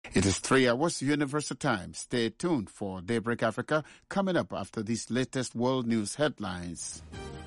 It is 3 hours Universal Time. Stay tuned for Daybreak Africa coming up after these latest world news headlines.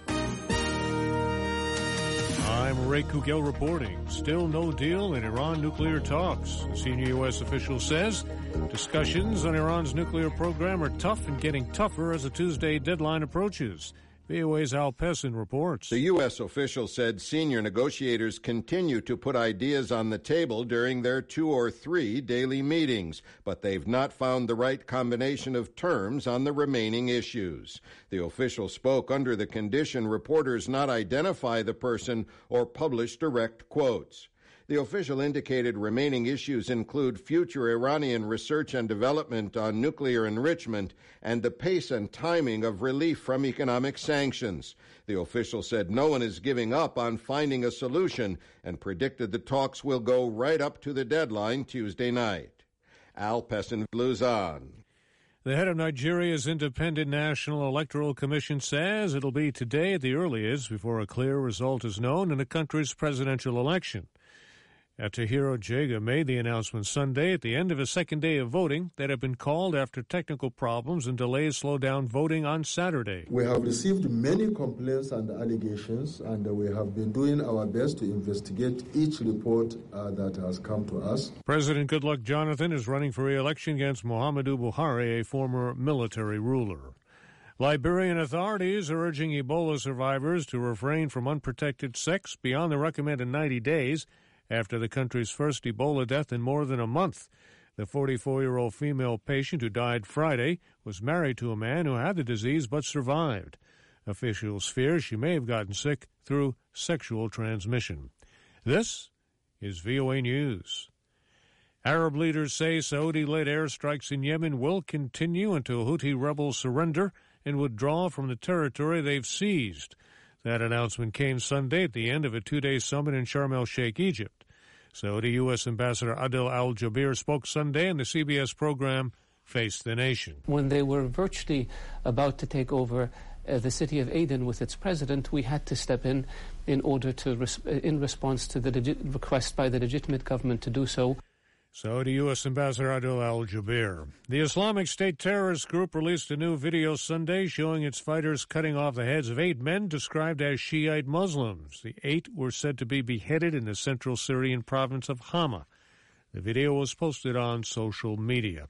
I'm Ray Kugel reporting. Still no deal in Iran nuclear talks. A senior U.S. official says discussions on Iran's nuclear program are tough and getting tougher as the Tuesday deadline approaches. VOA's Al Pessin reports. The U.S. official said senior negotiators continue to put ideas on the table during their 2 or 3 daily meetings, but they've not found the right combination of terms on the remaining issues. The official spoke under the condition reporters not identify the person or publish direct quotes. The official indicated remaining issues include future Iranian research and development on nuclear enrichment and the pace and timing of relief from economic sanctions. The official said no one is giving up on finding a solution and predicted the talks will go right up to the deadline Tuesday night. Al Pessin, Luzon. The head of Nigeria's Independent National Electoral Commission says it'll be today at the earliest before a clear result is known in the country's presidential election. Tahiro Jega made the announcement Sunday at the end of a second day of voting that had been called after technical problems and delays slowed down voting on Saturday. We have received many complaints and allegations, and we have been doing our best to investigate each report that has come to us. President Goodluck Jonathan is running for re-election against Muhammadu Buhari, a former military ruler. Liberian authorities are urging Ebola survivors to refrain from unprotected sex beyond the recommended 90 days after the country's first Ebola death in more than a month. The 44-year-old female patient who died Friday was married to a man who had the disease but survived. Officials fear she may have gotten sick through sexual transmission. This is VOA News. Arab leaders say Saudi-led airstrikes in Yemen will continue until Houthi rebels surrender and withdraw from the territory they've seized. That announcement came Sunday at the end of a 2-day summit in Sharm el-Sheikh, Egypt. Saudi U.S. Ambassador Adel al-Jubeir spoke Sunday in the CBS program Face the Nation. When they were virtually about to take over the city of Aden with its president, we had to step in order to, in response to the request by the legitimate government to do so. Saudi U.S. Ambassador Adel al-Jubeir. The Islamic State terrorist group released a new video Sunday showing its fighters cutting off the heads of 8 men described as Shiite Muslims. The 8 were said to be beheaded in the central Syrian province of Hama. The video was posted on social media.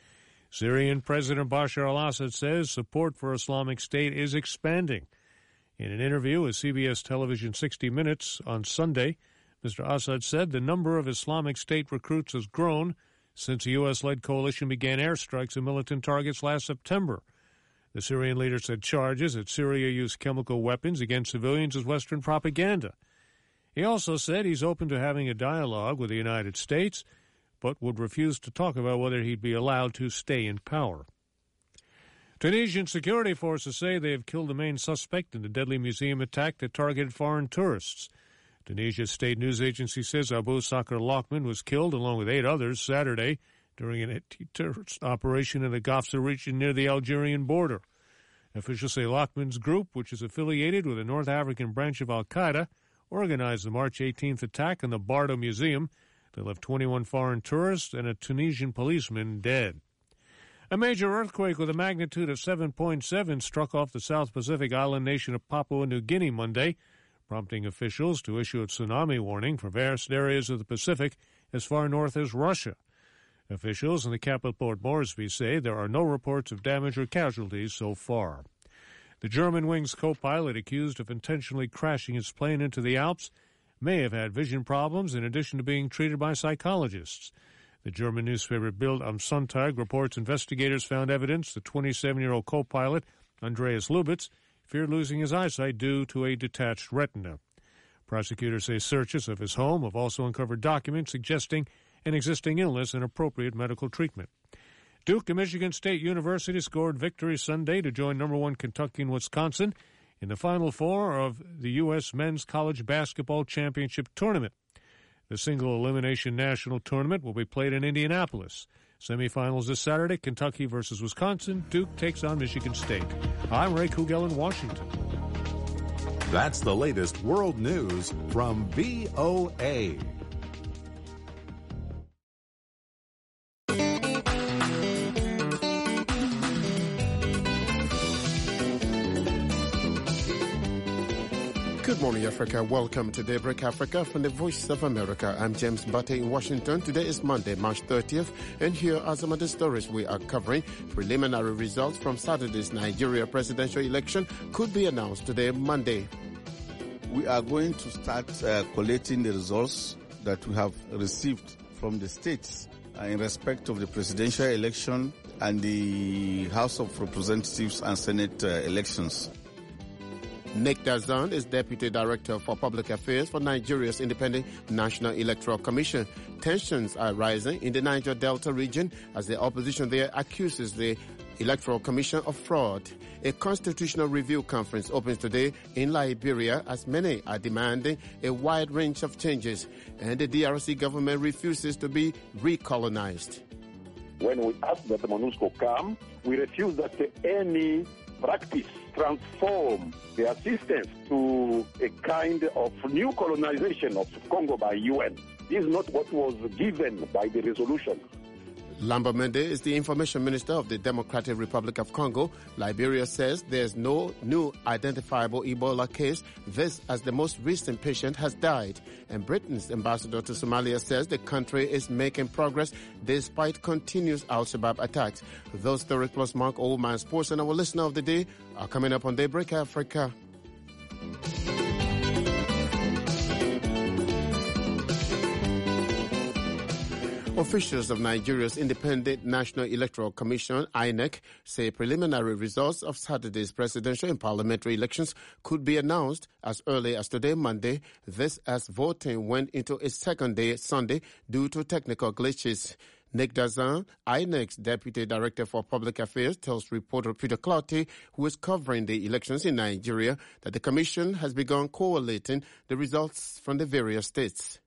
Syrian President Bashar al-Assad says support for Islamic State is expanding. In an interview with CBS television 60 Minutes on Sunday, Mr. Assad said the number of Islamic State recruits has grown since the U.S.-led coalition began airstrikes at militant targets last September. The Syrian leader said charges that Syria used chemical weapons against civilians as Western propaganda. He also said he's open to having a dialogue with the United States, but would refuse to talk about whether he'd be allowed to stay in power. Tunisian security forces say they have killed the main suspect in the deadly museum attack that targeted foreign tourists. Tunisia's state news agency says Abu Sakr Lokman was killed along with 8 others Saturday during an anti-terrorist operation in the Gafsa region near the Algerian border. Officials say Lokman's group, which is affiliated with a North African branch of al-Qaeda, organized the March 18th attack in the Bardo Museum that left 21 foreign tourists and a Tunisian policeman dead. A major earthquake with a magnitude of 7.7 struck off the South Pacific island nation of Papua New Guinea Monday, prompting officials to issue a tsunami warning for vast areas of the Pacific as far north as Russia. Officials in the capital Port Moresby say there are no reports of damage or casualties so far. The Germanwings co-pilot accused of intentionally crashing his plane into the Alps may have had vision problems in addition to being treated by psychologists. The German newspaper Bild am Sonntag reports investigators found evidence the 27-year-old co-pilot, Andreas Lubitz, feared losing his eyesight due to a detached retina. Prosecutors say searches of his home have also uncovered documents suggesting an existing illness and appropriate medical treatment. Duke of Michigan State University scored victory Sunday to join number 1 Kentucky and Wisconsin in the Final Four of the U.S. Men's College Basketball Championship Tournament. The single-elimination national tournament will be played in Indianapolis. Semifinals this Saturday, Kentucky versus Wisconsin. Duke takes on Michigan State. I'm Ray Kugel in Washington. That's the latest world news from VOA. Good morning, Africa. Welcome to Daybreak Africa from the Voice of America. I'm James Butte in Washington. Today is Monday, March 30th, and here are some of the stories we are covering. Preliminary results from Saturday's Nigeria presidential election could be announced today, Monday. We are going to start collating the results that we have received from the states in respect of the presidential election and the House of Representatives and Senate elections. Nick Dazan is Deputy Director for Public Affairs for Nigeria's Independent National Electoral Commission. Tensions are rising in the Niger Delta region as the opposition there accuses the Electoral Commission of fraud. A constitutional review conference opens today in Liberia as many are demanding a wide range of changes, and the DRC government refuses to be recolonized. When we asked that the MONUSCO come, we refused that any practice transform the assistance to a kind of new colonization of Congo by UN. This is not what was given by the resolution. Lamba Mende is the Information Minister of the Democratic Republic of Congo. Liberia says there's no new identifiable Ebola case, this as the most recent patient has died. And Britain's ambassador to Somalia says the country is making progress despite continuous Al-Shabaab attacks. Those stories plus Mark Oldman Sports and our listener of the day are coming up on Daybreak Africa. Officials of Nigeria's Independent National Electoral Commission, INEC, say preliminary results of Saturday's presidential and parliamentary elections could be announced as early as today, Monday. This as voting went into its second day Sunday due to technical glitches. Nick Dazan, INEC's Deputy Director for Public Affairs, tells reporter Peter Clouty, who is covering the elections in Nigeria, that the commission has begun collating the results from the various states.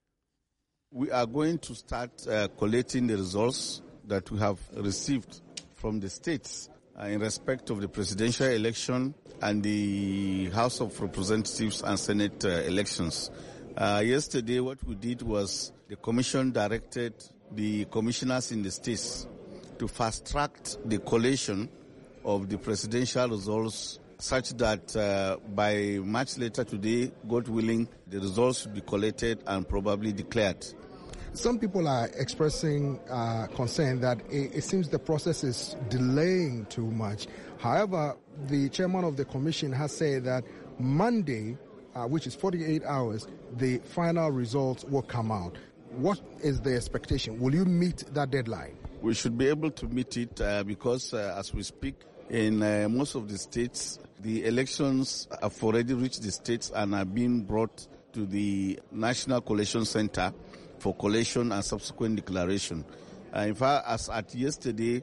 We are going to start collating the results that we have received from the states in respect of the presidential election and the House of Representatives and Senate elections. Yesterday, what we did was the Commission directed the commissioners in the states to fast-track the collation of the presidential results such that by much later today, God willing, the results should be collated and probably declared. Some people are expressing concern that it seems the process is delaying too much. However, the chairman of the commission has said that Monday, which is 48 hours, the final results will come out. What is the expectation? Will you meet that deadline? We should be able to meet it because as we speak, in most of the states, the elections have already reached the states and are being brought to the National Collation Center for collation and subsequent declaration. In fact, as at yesterday,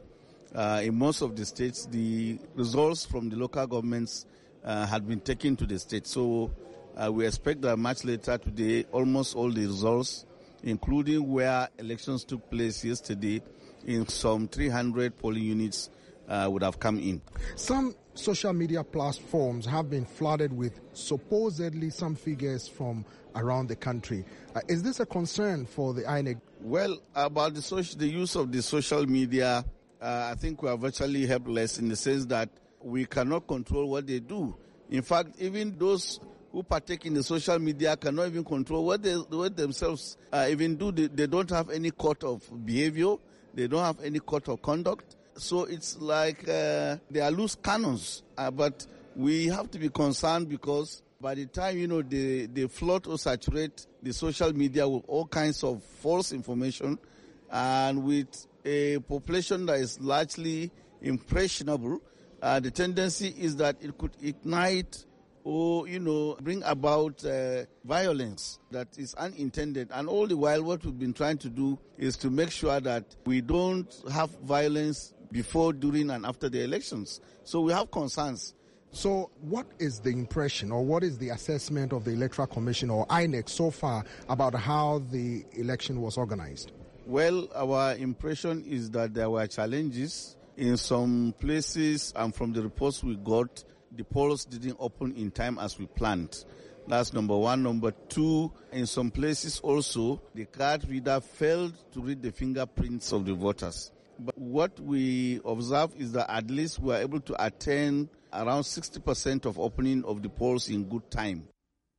in most of the states, the results from the local governments had been taken to the states. So we expect that much later today, almost all the results, including where elections took place yesterday, in some 300 polling units would have come in. Some social media platforms have been flooded with supposedly some figures from around the country. Is this a concern for the INEC? Well, about the use of the social media, I think we are virtually helpless in the sense that we cannot control what they do. In fact, even those who partake in the social media cannot even control what they themselves even do. They don't have any code of behavior. They don't have any code of conduct. So it's like they are loose cannons. But we have to be concerned because by the time, they flood or saturate the social media with all kinds of false information, and with a population that is largely impressionable, the tendency is that it could ignite or, bring about violence that is unintended. And all the while, what we've been trying to do is to make sure that we don't have violence before, during, and after the elections. So we have concerns. So what is the impression or what is the assessment of the Electoral Commission or INEC so far about how the election was organized? Well, our impression is that there were challenges in some places, and from the reports we got, the polls didn't open in time as we planned. That's number one. Number two, in some places also, the card reader failed to read the fingerprints of the voters. But what we observe is that at least we are able to attain around 60% of opening of the polls in good time.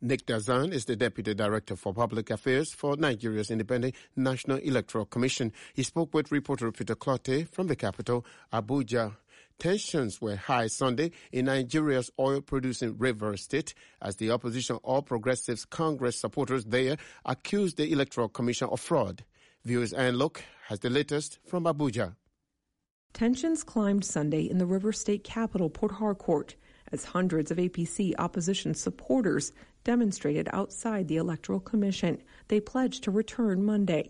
Nick Dazan is the Deputy Director for Public Affairs for Nigeria's Independent National Electoral Commission. He spoke with reporter Peter Clotte from the capital, Abuja. Tensions were high Sunday in Nigeria's oil-producing Rivers State as the opposition All Progressives Congress supporters there accused the Electoral Commission of fraud. Viewers and Look has the latest from Abuja. Tensions climbed Sunday in the Rivers State capital, Port Harcourt, as hundreds of APC opposition supporters demonstrated outside the Electoral Commission. They pledged to return Monday.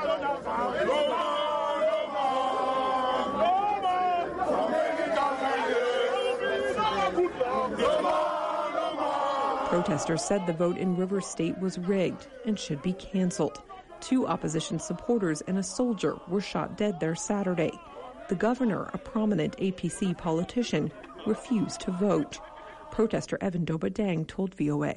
Protesters said the vote in Rivers State was rigged and should be canceled. 2 opposition supporters and a soldier were shot dead there Saturday. The governor, a prominent APC politician, refused to vote. Protester Evan Dobadang told VOA.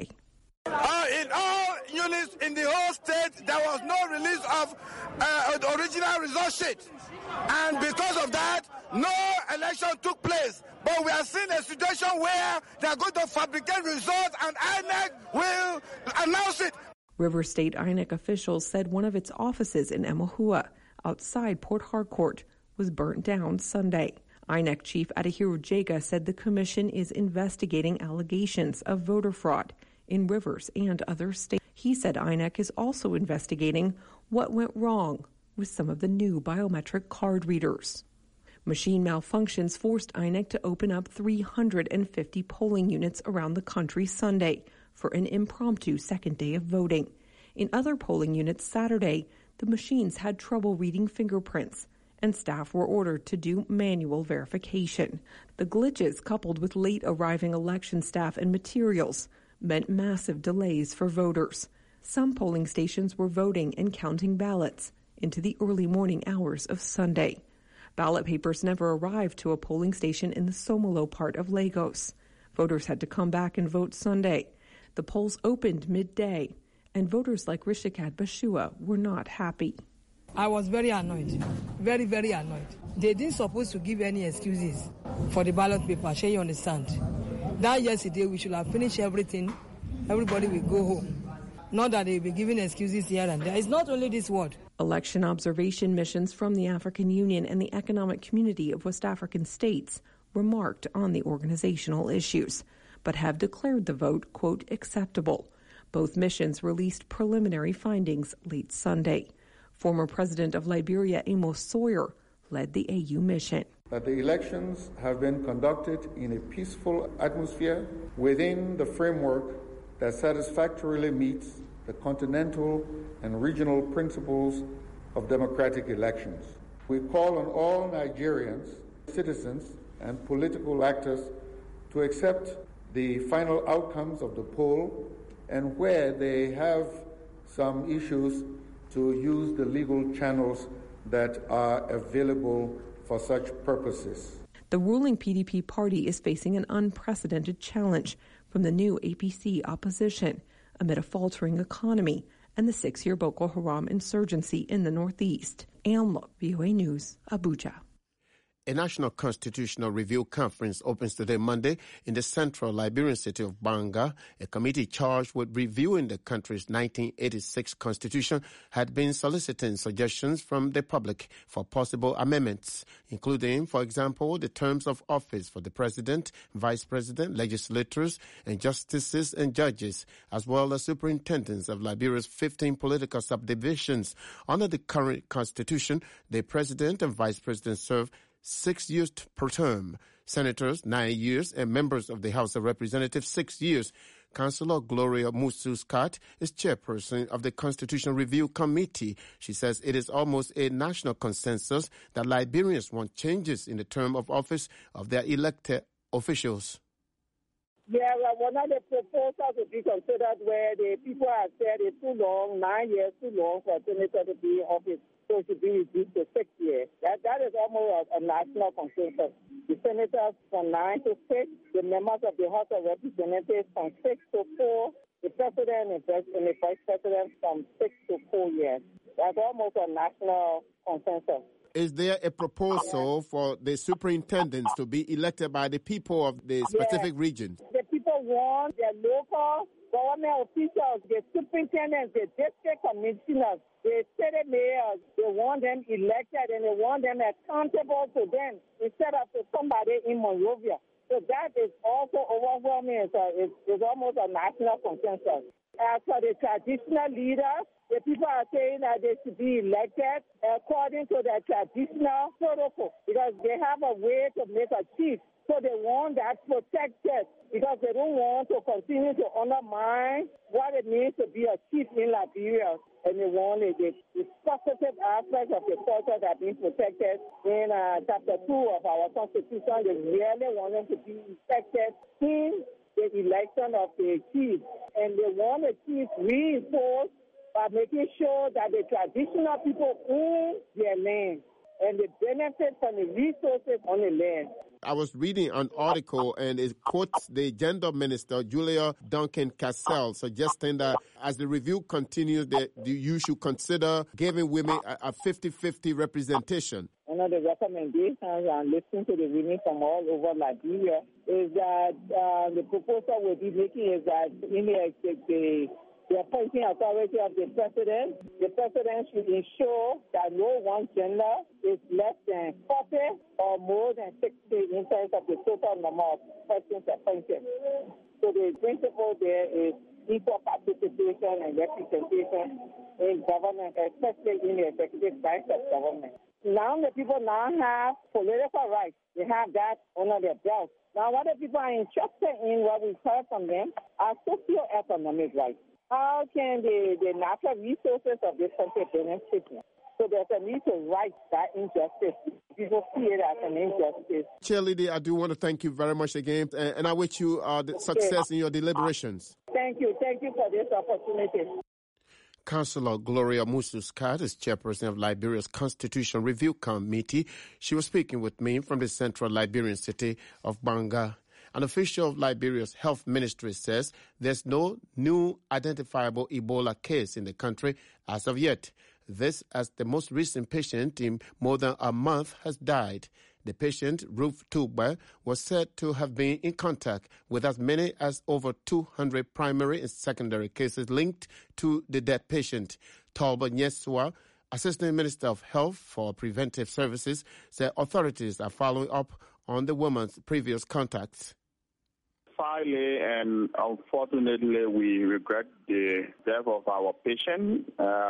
In all units in the whole state, there was no release of the original result sheet. And because of that, no election took place. But we are seeing a situation where they are going to fabricate results and INEC will announce it. Rivers State INEC officials said one of its offices in Emahua, outside Port Harcourt, was burnt down Sunday. INEC Chief Adahiro Jega said the commission is investigating allegations of voter fraud in Rivers and other states. He said INEC is also investigating what went wrong with some of the new biometric card readers. Machine malfunctions forced INEC to open up 350 polling units around the country Sunday for an impromptu second day of voting. In other polling units Saturday, the machines had trouble reading fingerprints, and staff were ordered to do manual verification. The glitches, coupled with late arriving election staff and materials, meant massive delays for voters. Some polling stations were voting and counting ballots into the early morning hours of Sunday. Ballot papers never arrived to a polling station in the Somalo part of Lagos. Voters had to come back and vote Sunday. The polls opened midday, and voters like Rishikat Bashua were not happy. I was very annoyed, very, very annoyed. They didn't supposed to give any excuses for the ballot paper, sure you understand. That yesterday we should have finished everything, everybody will go home. Not that they'll be giving excuses here and there. It's not only this word. Election observation missions from the African Union and the Economic Community of West African States remarked on the organizational issues, but have declared the vote, quote, acceptable. Both missions released preliminary findings late Sunday. Former President of Liberia, Amos Sawyer, led the AU mission. That the elections have been conducted in a peaceful atmosphere within the framework that satisfactorily meets the continental and regional principles of democratic elections. We call on all Nigerians, citizens, and political actors to accept the final outcomes of the poll, and where they have some issues, to use the legal channels that are available for such purposes. The ruling PDP party is facing an unprecedented challenge from the new APC opposition amid a faltering economy and the 6-year Boko Haram insurgency in the northeast. Ann Look, VOA News, Abuja. A National Constitutional Review Conference opens today, Monday, in the central Liberian city of Banga. A committee charged with reviewing the country's 1986 constitution had been soliciting suggestions from the public for possible amendments, including, for example, the terms of office for the president, vice president, legislators, and justices and judges, as well as superintendents of Liberia's 15 political subdivisions. Under the current constitution, the president and vice president serve 6 years per term, senators 9 years, and members of the House of Representatives 6 years. Councillor Gloria Musu Scott is chairperson of the Constitutional Review Committee. She says it is almost a national consensus that Liberians want changes in the term of office of their elected officials. Yeah, well, one of the proposals to be considered where the people have said it's too long, 9 years too long for a senator to be in office. So it should be reduced to 6 years. That is almost a national consensus. The senators from 9 to 6, the members of the House of Representatives from 6 to 4, the president and the vice president from 6 to 4 years. That's almost a national consensus. Is there a proposal for the superintendents to be elected by the people of the specific region? The people want their local government officials, the superintendents, the district commissioners, the city mayors, they want them elected and they want them accountable to them instead of to somebody in Monrovia. So that is also overwhelming. So it's almost a national consensus. As for the traditional leaders, the people are saying that they should be elected according to the traditional protocol because they have a way to make a chief. So they want that protected because they don't want to continue to undermine what it means to be a chief in Liberia. And they want the positive aspects of the culture that being protected in Chapter 2 of our Constitution. They really want them to be protected in the election of the chief. And they want the chief reinforced by making sure that the traditional people own their land and they benefit from the resources on the land. I was reading an article and it quotes the gender minister, Julia Duncan Cassell, suggesting that as the review continues, you should consider giving women a 50-50 representation. One of the recommendations, and listening to the women from all over Liberia, is that the proposal we'll be making is that in the appointing authority of the president should ensure that no one gender is less than 40 or more than 60 in terms of the total number of persons appointed. So the principle there is equal participation and representation in government, especially in the executive branch of government. Now the people now have political rights. They have that under their belt. Now what the people are interested in, what we've heard from them, are socioeconomic rights. How can the natural resources of this country benefit them? So there's a need to right that injustice. People see it as an injustice. Chair Lady, I do want to thank you very much again, and I wish you success in your deliberations. Thank you. Thank you for this opportunity. Councillor Gloria Mususcat is chairperson of Liberia's Constitution Review Committee. She was speaking with me from the central Liberian city of Banga. An official of Liberia's health ministry says there's no new identifiable Ebola case in the country as of yet. This as the most recent patient in more than a month has died. The patient, Ruth Tugba, was said to have been in contact with as many as over 200 primary and secondary cases linked to the dead patient. Talbot Nyeswa, Assistant Minister of Health for Preventive Services, said authorities are following up on the woman's previous contacts. Finally, and unfortunately, we regret the death of our patient,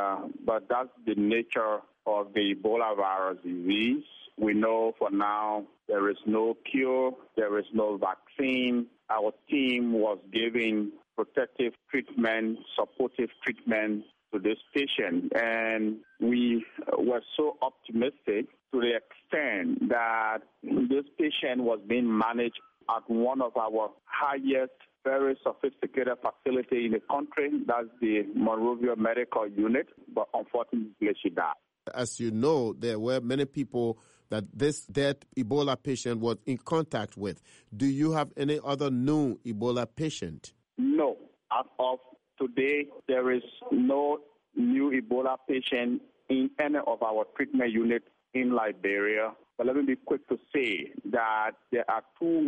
but that's the nature of the Ebola virus disease. We know for now there is no cure, there is no vaccine. Our team was giving protective treatment, supportive treatment to this patient, and we were so optimistic to the extent that this patient was being managed at one of our highest, very sophisticated facility in the country. That's the Monrovia Medical Unit, but unfortunately she died. As you know, there were many people that this dead Ebola patient was in contact with. Do you have any other new Ebola patient? No. As of today, there is no new Ebola patient in any of our treatment units in Liberia. But let me be quick to say that there are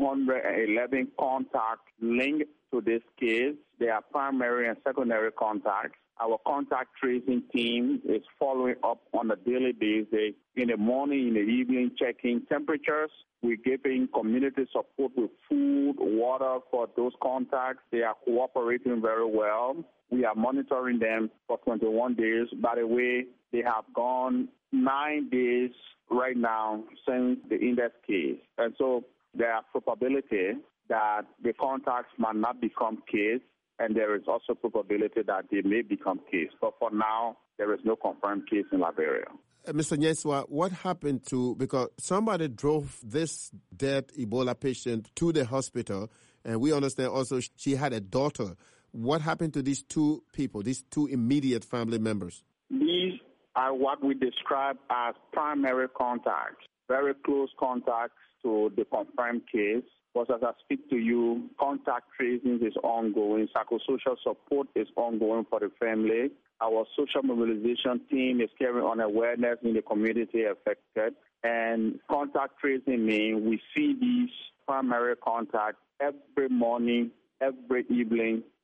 211 contacts linked to this case. They are primary and secondary contacts. Our contact tracing team is following up on a daily basis, in the morning, in the evening, checking temperatures. We're giving community support with food, water for those contacts. They are cooperating very well. We are monitoring them for 21 days. By the way, they have gone 9 days right now since the index case. And so there are probability that the contacts might not become case, and there is also probability that they may become case. But for now, there is no confirmed case in Liberia. Mr. Nyeswa, what happened to, because somebody drove this dead Ebola patient to the hospital, and we understand also she had a daughter. What happened to these two people, these two immediate family members? These are what we describe as primary contacts, very close contacts to the confirmed case. But as I speak to you, contact tracing is ongoing. Psychosocial support is ongoing for the family. Our social mobilization team is carrying on awareness in the community affected. And contact tracing means we see these primary contacts every morning, every evening,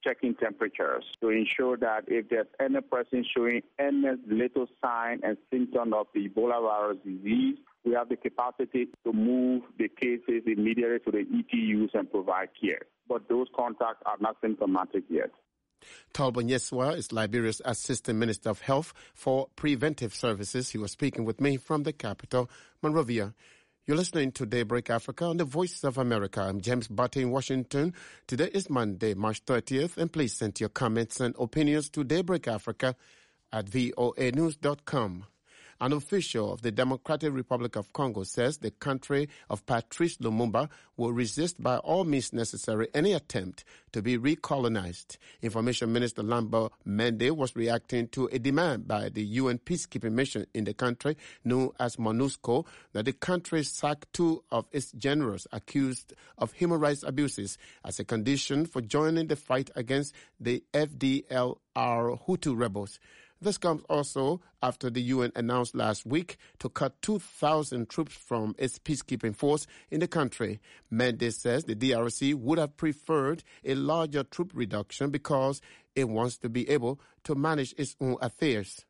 checking temperatures to ensure that if there's any person showing any little sign and symptom of the Ebola virus disease, we have the capacity to move the cases immediately to the ETUs and provide care. But those contacts are not symptomatic yet. Talbot Nyeswa is Liberia's Assistant Minister of Health for Preventive Services. He was speaking with me from the capital, Monrovia. You're listening to Daybreak Africa on the Voice of America. I'm James Butte in Washington. Today is Monday, March 30th, and please send your comments and opinions to Daybreak Africa at voanews.com. An official of the Democratic Republic of Congo says the country of Patrice Lumumba will resist by all means necessary any attempt to be recolonized. Information Minister Lambert Mende was reacting to a demand by the UN peacekeeping mission in the country, known as MONUSCO, that the country sack 2 of its generals accused of human rights abuses as a condition for joining the fight against the FDLR Hutu rebels. This comes also after the UN announced last week to cut 2,000 troops from its peacekeeping force in the country. Mendes says the DRC would have preferred a larger troop reduction because it wants to be able to manage its own affairs.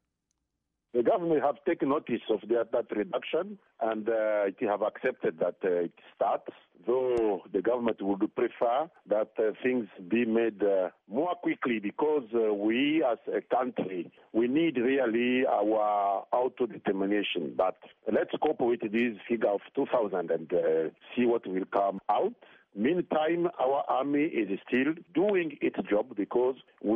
The government have taken notice of that reduction, and it have accepted that it starts, though the government would prefer that things be made more quickly, because we as a country, we need really our autodetermination. But let's cope with this figure of 2,000 and see what will come out. Meantime, our army is still doing its job, because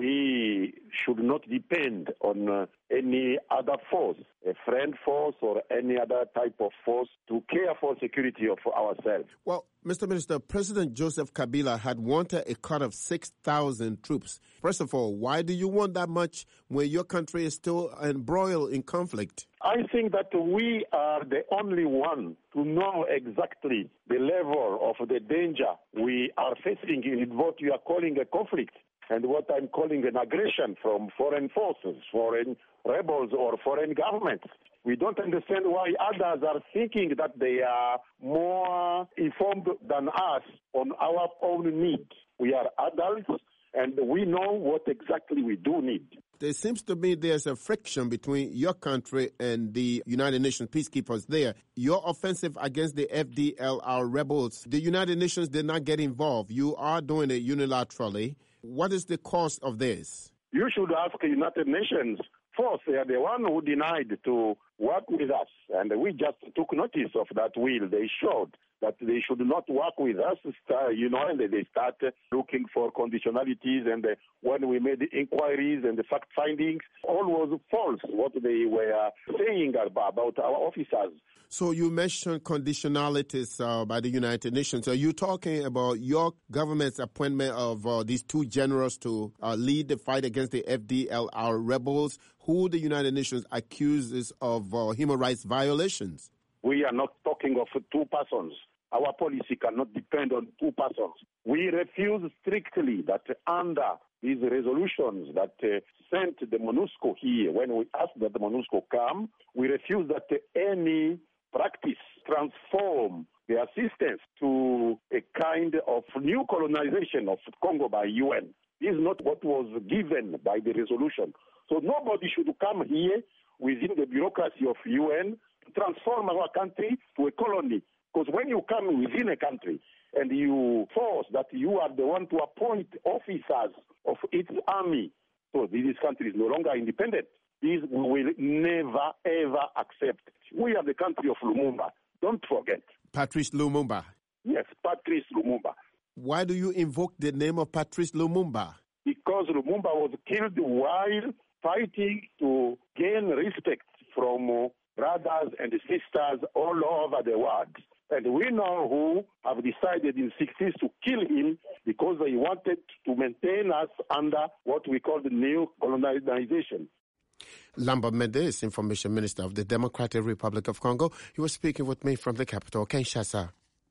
we should not depend on any other force, a friend force or any other type of force, to care for security of ourselves. Well, Mr. Minister, President Joseph Kabila had wanted a cut of 6,000 troops. First of all, why do you want that much when your country is still embroiled in conflict? I think that we are the only one to know exactly the level of the danger we are facing in what you are calling a conflict and what I'm calling an aggression from foreign forces, foreign rebels or foreign governments. We don't understand why others are thinking that they are more informed than us on our own needs. We are adults, and we know what exactly we do need. There seems to be there's a friction between your country and the United Nations peacekeepers there. Your offensive against the FDLR rebels, the United Nations did not get involved. You are doing it unilaterally. What is the cost of this? You should ask the United Nations. First, they are the one who denied to work with us, and we just took notice of that will. They showed that they should not work with us, and they start looking for conditionalities, and when we made the inquiries and the fact findings, all was false, what they were saying about our officers. So you mentioned conditionalities by the United Nations. Are you talking about your government's appointment of these 2 generals to lead the fight against the FDLR rebels, who the United Nations accuses of human rights violations? We are not talking of 2 persons. Our policy cannot depend on 2 persons. We refuse strictly that under these resolutions that sent the MONUSCO here, when we asked that the MONUSCO come, we refuse that any practice transform the assistance to a kind of new colonization of Congo by UN. This is not what was given by the resolution. So nobody should come here within the bureaucracy of UN to transform our country to a colony. Because when you come within a country and you force that you are the one to appoint officers of its army, so this country is no longer independent. This we will never, ever accept. We are the country of Lumumba. Don't forget. Patrice Lumumba. Yes, Patrice Lumumba. Why do you invoke the name of Patrice Lumumba? Because Lumumba was killed while fighting to gain respect from brothers and sisters all over the world. And we know who have decided in the 60s to kill him because they wanted to maintain us under what we call the new colonization. Lambert Mende is Information Minister of the Democratic Republic of Congo. He was speaking with me from the capital, Kinshasa.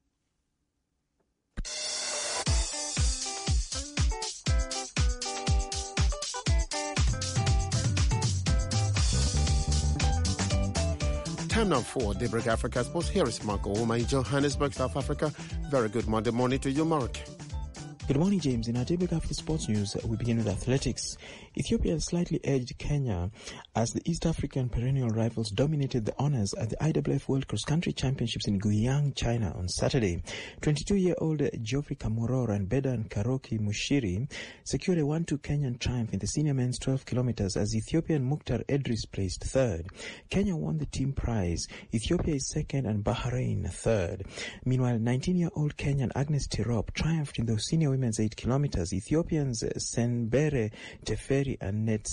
Time now for Daybreak Africa Sports. Here is Marco Oma in Johannesburg, South Africa. Very good Monday morning to you, Mark. Good morning, James. In our daybreak after sports news, we begin with athletics. Ethiopia slightly edged Kenya as the East African perennial rivals dominated the honors at the IAAF World Cross Country Championships in Guiyang, China on Saturday. 22-year-old Geoffrey Kamworor and Bedan Karoki Mushiri secured a 1-2 Kenyan triumph in the senior men's 12 kilometers as Ethiopian Mukhtar Edris placed third. Kenya won the team prize. Ethiopia is second and Bahrain third. Meanwhile, 19-year-old Kenyan Agnes Tirop triumphed in the senior women's 8 kilometers. Ethiopians Senbere Teferi and Net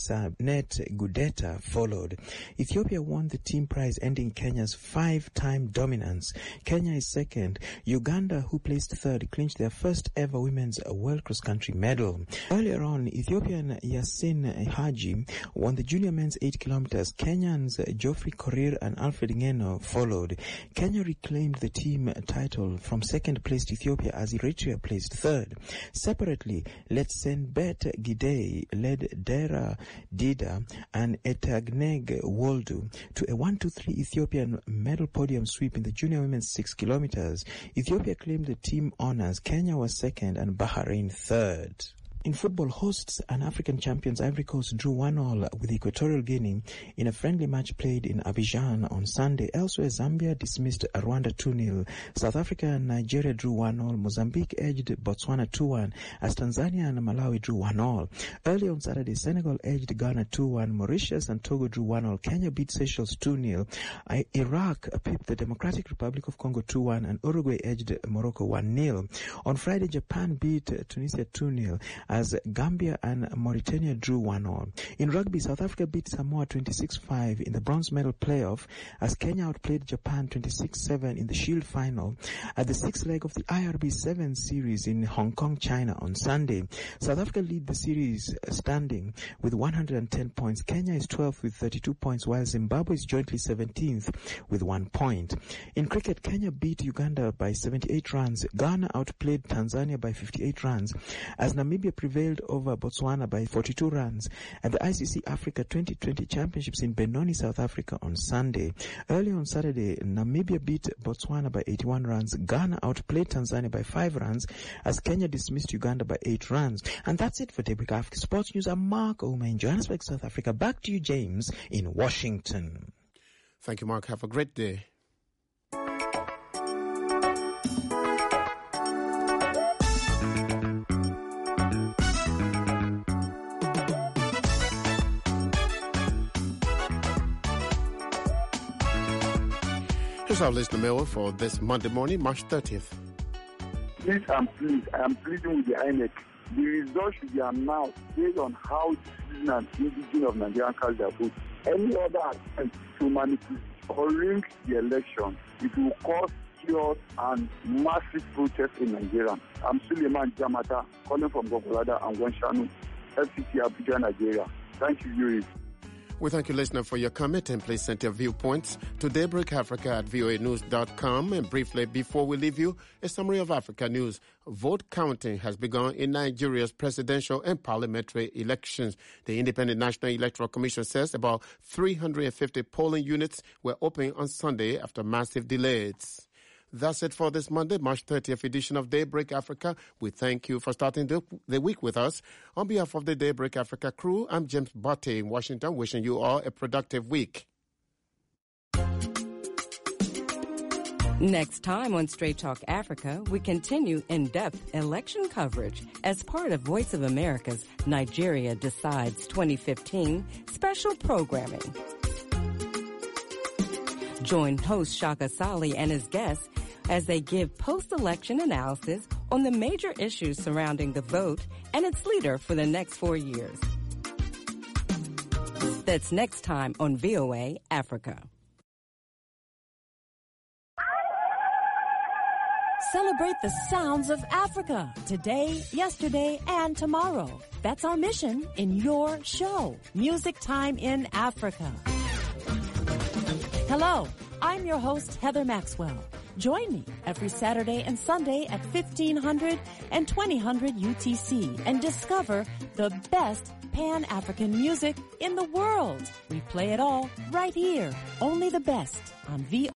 Gudeta followed. Ethiopia won the team prize, ending Kenya's 5-time dominance. Kenya is second. Uganda, who placed third, clinched their first ever women's World Cross Country medal. Earlier on, Ethiopian Yasin Haji won the junior men's 8 kilometers. Kenyans Geoffrey Korir and Alfred Ngeno followed. Kenya reclaimed the team title from second placed Ethiopia as Eritrea placed third. Separately, Letsenbet Gidey led Dera Dida and Etagneg Woldu to a 1-2-3 Ethiopian medal podium sweep in the junior women's 6 kilometers. Ethiopia claimed the team honors. Kenya was second and Bahrain third. In football, hosts and African champions Ivory Coast drew 1-1 with Equatorial Guinea in a friendly match played in Abidjan on Sunday. Elsewhere, Zambia dismissed Rwanda 2-0. South Africa and Nigeria drew 1-1. Mozambique edged Botswana 2-1 as Tanzania and Malawi drew 1-1. Early on Saturday, Senegal edged Ghana 2-1. Mauritius and Togo drew 1-1. Kenya beat Seychelles 2-0. Iraq pipped the Democratic Republic of Congo 2-1 and Uruguay edged Morocco 1-0. On Friday, Japan beat Tunisia 2-0. as Gambia and Mauritania drew 1-1. In rugby, South Africa beat Samoa 26-5 in the bronze medal playoff as Kenya outplayed Japan 26-7 in the Shield final at the sixth leg of the IRB 7 series in Hong Kong, China on Sunday. South Africa lead the series standing with 110 points. Kenya is 12th with 32 points, while Zimbabwe is jointly 17th with 1 point. In cricket, Kenya beat Uganda by 78 runs. Ghana outplayed Tanzania by 58 runs as Namibia prevailed over Botswana by 42 runs at the ICC Africa 2020 Championships in Benoni, South Africa on Sunday. Early on Saturday, Namibia beat Botswana by 81 runs. Ghana outplayed Tanzania by 5 runs as Kenya dismissed Uganda by 8 runs. And that's it for Daybreak Africa Sports News. I'm Mark Ouma in Johannesburg, South Africa. Back to you, James, in Washington. Thank you, Mark. Have a great day. Here's our listener mail for this Monday morning, March 30th. Please, I'm pleading with the INEC. The results should be announced based on how citizens and indigenous of Nigerian cast their vote. Any other attempt to manipulate or rig the election, it will cause chaos and massive protests in Nigeria. I'm Suleiman Jamata, calling from Gogolada and Wanshanu, FCC Abuja, Nigeria. Thank you, Yuri. We thank you, listener, for your comment, and please send your viewpoints to daybreakafrica@voanews.com. And briefly, before we leave you, a summary of Africa news. Vote counting has begun in Nigeria's presidential and parliamentary elections. The Independent National Electoral Commission says about 350 polling units were open on Sunday after massive delays. That's it for this Monday, March 30th edition of Daybreak Africa. We thank you for starting the week with us. On behalf of the Daybreak Africa crew, I'm James Botte in Washington, wishing you all a productive week. Next time on Straight Talk Africa, we continue in-depth election coverage as part of Voice of America's Nigeria Decides 2015 special programming. Join host Shaka Sali and his guests as they give post-election analysis on the major issues surrounding the vote and its leader for the next 4 years. That's next time on VOA Africa. Celebrate the sounds of Africa today, yesterday, and tomorrow. That's our mission in your show, Music Time in Africa. Hello, I'm your host, Heather Maxwell. Join me every Saturday and Sunday at 1500 and 2000 UTC and discover the best Pan-African music in the world. We play it all right here, only the best on VOA.